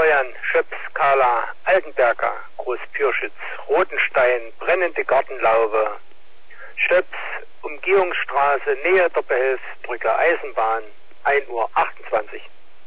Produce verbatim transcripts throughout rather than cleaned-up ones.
Florian, Schöps, Carla, Altenberger, Großpürschitz, Rotenstein, brennende Gartenlaube, Schöps, Umgehungsstraße, Nähe der Behelfsbrücke, Eisenbahn, ein Uhr achtundzwanzig.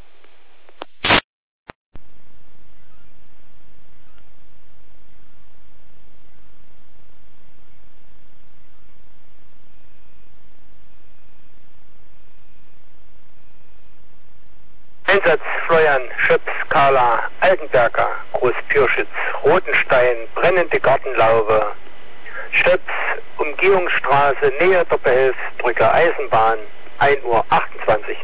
Einsatz Florian, Schöps, Carla, Altenberger, Großpürschitz, Rotenstein, brennende Gartenlaube, Schöps, Umgehungsstraße, Nähe der Behelfsbrücke, Eisenbahn, ein Uhr achtundzwanzig.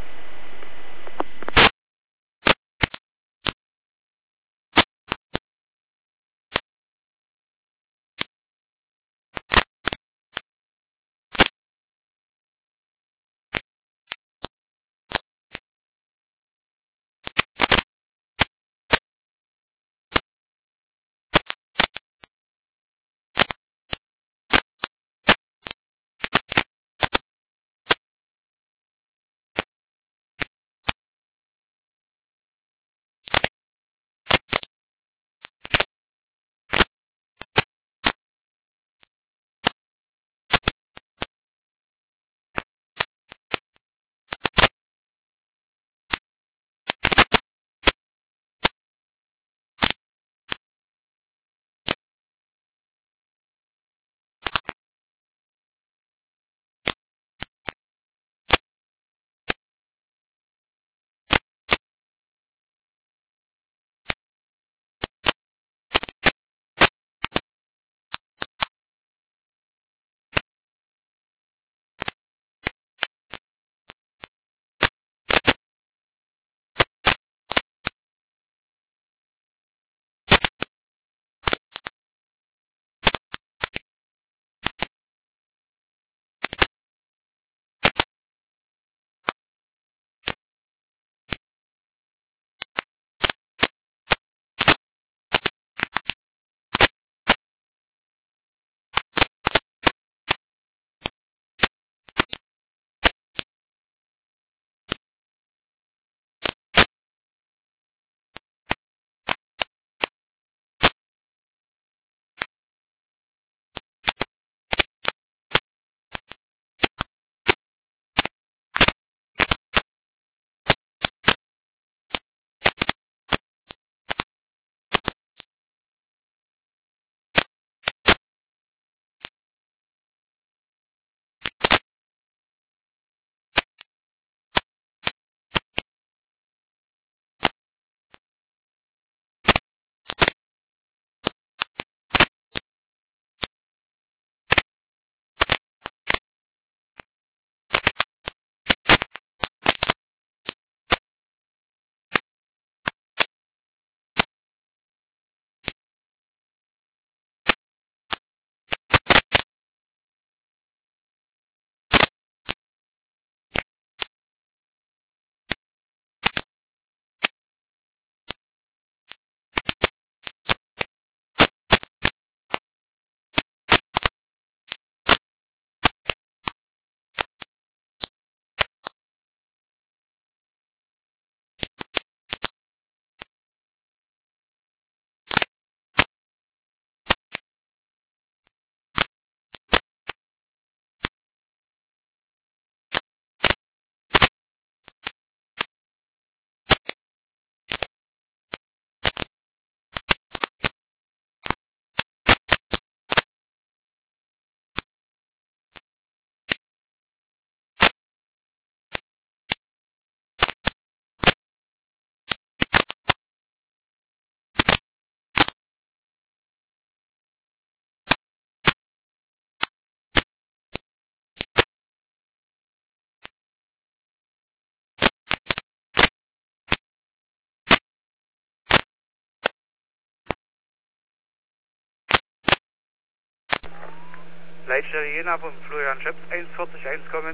Leitstelle Jena von Florian Schöps, eins vierzig eins kommen.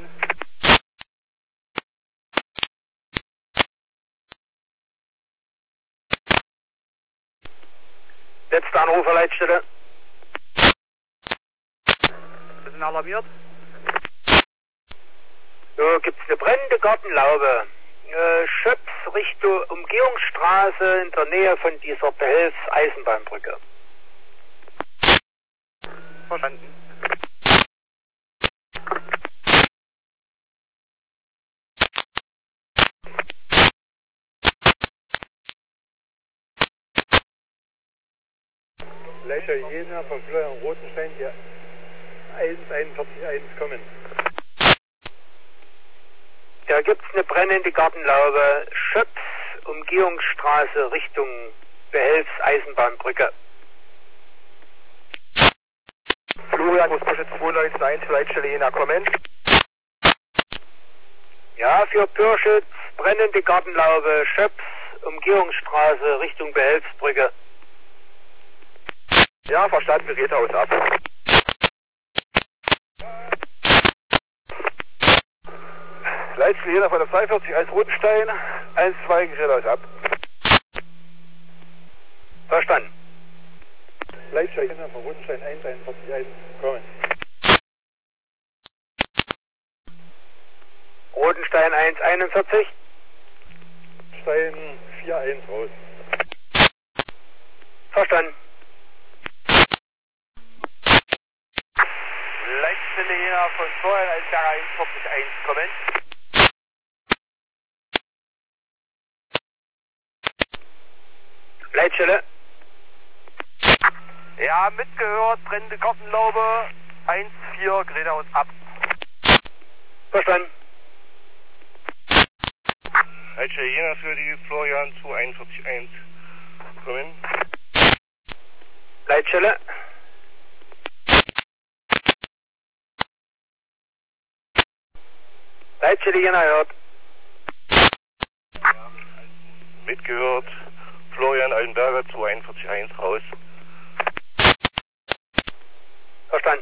Letzter Anrufer, Leitstelle. Wir sind alarmiert. So, gibt's eine brennende Gartenlaube. Äh, Schöps Richtung Umgehungsstraße in der Nähe von dieser Behelfs-Eisenbahnbrücke. Verstanden. Gleicher Jena von Florian Rotenstein, der eins einundvierzig eins kommen. Da gibt's eine brennende Gartenlaube, Schöps, Umgehungsstraße Richtung Behelfs-Eisenbahnbrücke. Florian, Großbuschitz zwei neun eins, Leitstelle Jena, kommen. Ja, für Pürschitz, brennende Gartenlaube, Schöps, Umgehungsstraße Richtung Behelfsbrücke. Ja, verstanden, Gerätehaus ab. Leitstelle Jena von der zweiundvierzig eins Rotenstein, eins zwei Gerätehaus ab. Verstanden. Leitstelle Jena von Rotenstein eins einundvierzig eins, kommen. Rotenstein eins einundvierzig. Stein vier eins raus. Verstanden. Leitstelle Jena von Florian Altenberger einundvierzig eins, kommen. Leitstelle. Ja, mitgehört, brennende Gartenlaube, eins vier, Gerätehaus ab. Verstanden. Leitstelle Jena für die Florian zwei einundvierzig eins, kommen. Leitstelle. Leitstelle Jena hört. Mitgehört, Florian Altenberger zwei einundvierzig eins raus. Verstanden.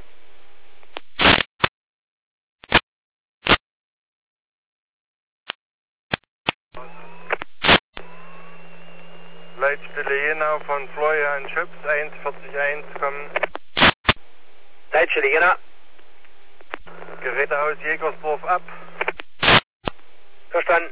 Leitstelle Jena von Florian Schöps eins vierzig eins, kommen. Leitstelle Jena. Gerätehaus Jägersdorf ab. Verstanden.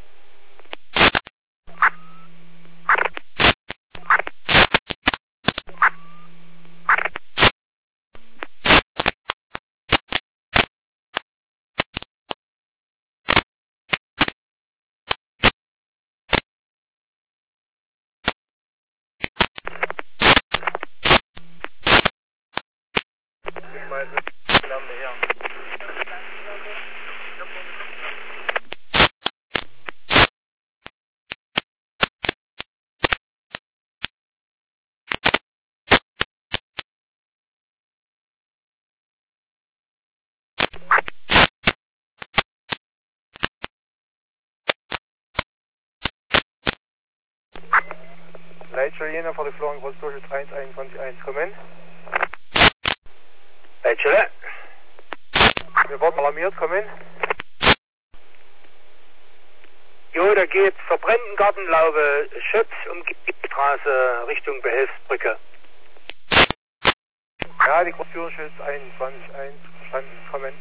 Leitstelle Jena für die Florian Großbuschitz eins einundzwanzig eins, kommen. Leitstelle. Wir wurden alarmiert, kommen. Jo, da geht's zur brennenden Gartenlaube, Schöps, Umgehungsstraße Richtung Behelfsbrücke. Ja, die Großbuschitz einundzwanzig eins, verstanden, kommen.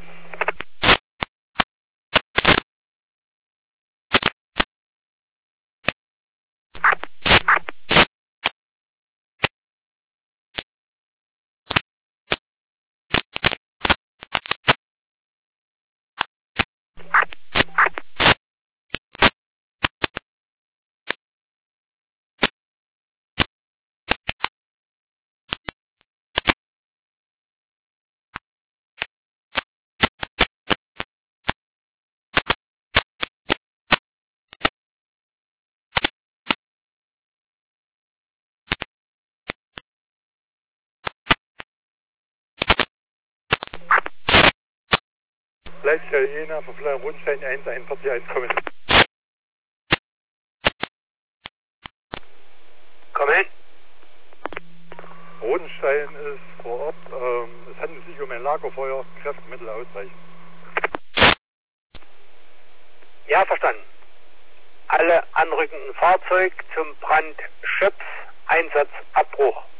Leitstelle Jena von Florian Rotenstein eins einundvierzig eins, kommen. Kommen. Rotenstein ist vor Ort. Ähm, es handelt sich um ein Lagerfeuer, Kräftemittel ausreichend. Ja, verstanden. Alle anrückenden Fahrzeuge zum Brand Schöps, Einsatzabbruch.